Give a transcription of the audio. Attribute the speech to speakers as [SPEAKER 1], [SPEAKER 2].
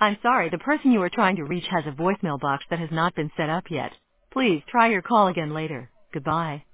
[SPEAKER 1] I'm sorry, the person you are trying to reach has a voicemail box that has not been set up yet. Please try your call again later. Goodbye.